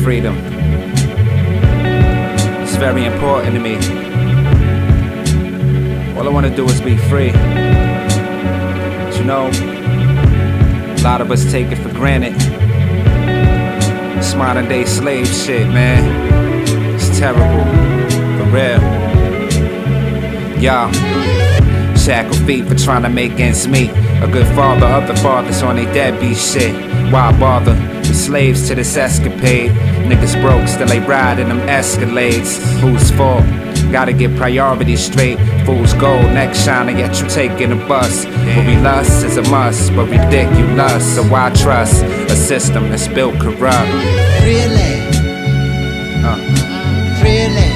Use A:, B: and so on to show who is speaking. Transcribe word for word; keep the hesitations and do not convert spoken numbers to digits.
A: freedom. It's very important to me. All I wanna do is be free. But you know, a lot of us take it for granted. It's modern day slave shit, man. It's terrible, for real. Y'all, shackle feet for trying to make ends meet. A good father of the fathers on they deadbeat shit. Why bother? We slaves to this escapade. Niggas broke, still they ride in them Escalades. Whose fault? Gotta get priorities straight. Fools gold, neck shining, yet you taking a bus. What we lust is a must, but ridiculous. So why trust a system that's built corrupt?
B: Really?
A: Uh.
B: Really?